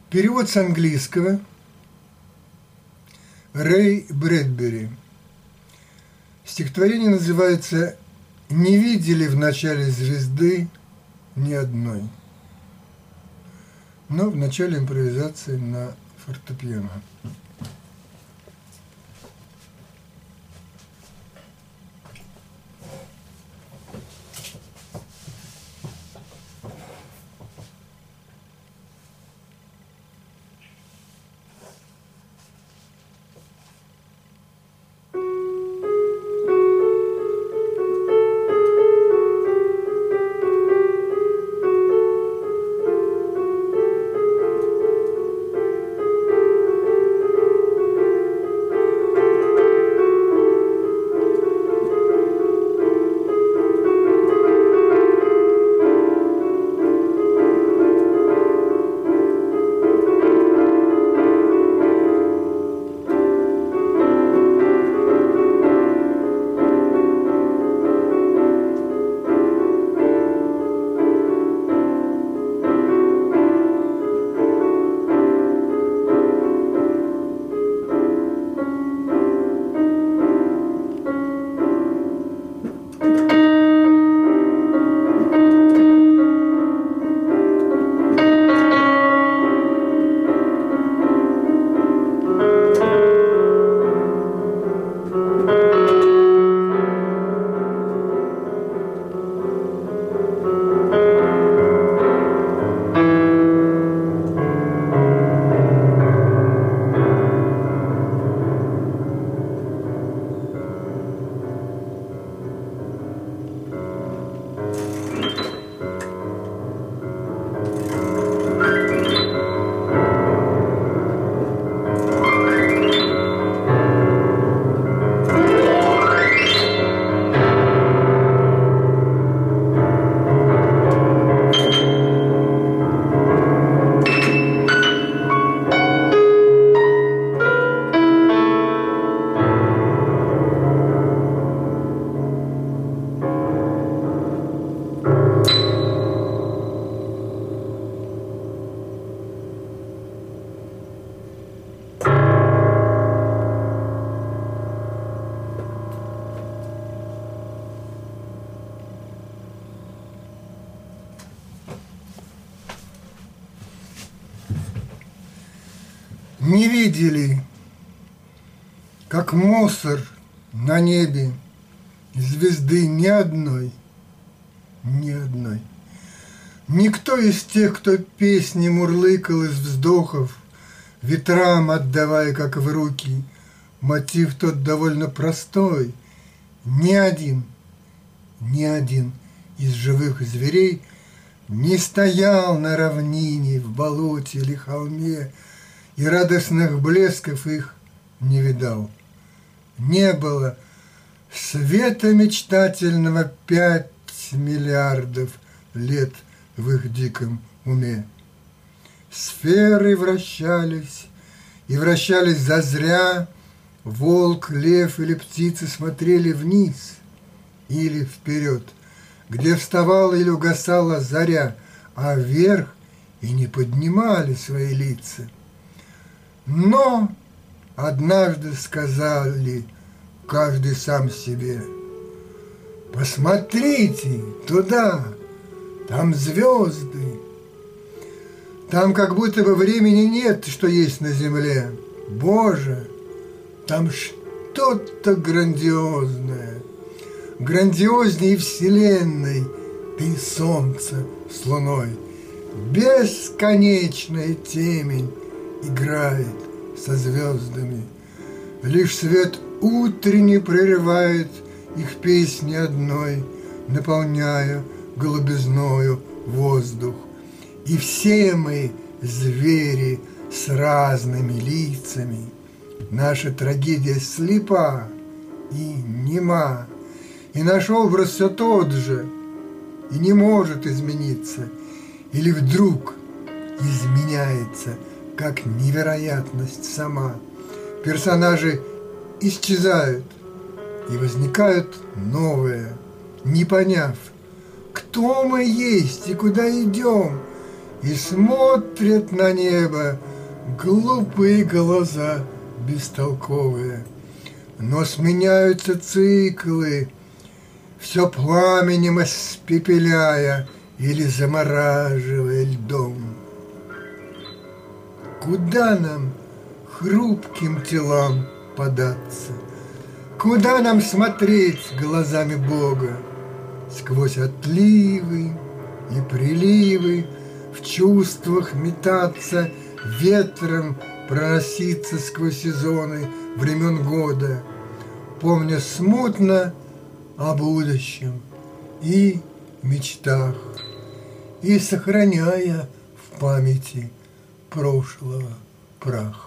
Перевод с английского. Рэй Брэдбери. Стихотворение называется «Не видели в начале звезды ни одной», но в начале импровизации на фортепиано. Не видели, как мусор на небе, звезды ни одной, ни одной. Никто из тех, кто песни мурлыкал из вздохов, ветрам отдавая, как в руки, мотив тот довольно простой. Ни один из живых зверей не стоял на равнине, в болоте или холме, и радостных блесков их не видал. Не было света мечтательного 5 миллиардов лет в их диком уме. Сферы вращались, и вращались зазря. Волк, лев или птицы смотрели вниз или вперед, где вставала или угасала заря, а вверх и не поднимали свои лица. Но однажды сказали каждый сам себе: посмотрите туда, там звезды. Там как будто бы времени нет, что есть на земле. Боже, там что-то грандиозное, грандиозней вселенной ты, солнце с луной. Бесконечная темень играет со звездами. Лишь свет утренний прерывает их песни одной, наполняя голубизною воздух. И все мы звери с разными лицами. Наша трагедия слепа и нема, и наш образ все тот же, и не может измениться, или вдруг изменяется, как невероятность сама. Персонажи исчезают, и возникают новые, не поняв, кто мы есть и куда идем, И смотрят на небо глупые глаза бестолковые. Но сменяются циклы, все пламенем испепеляя или замораживая льдом. Куда нам, хрупким телам, податься? Куда нам смотреть глазами Бога? Сквозь отливы и приливы в чувствах метаться, ветром проноситься сквозь сезоны времен года, помня смутно о будущем и мечтах, и сохраняя в памяти прошлого прах.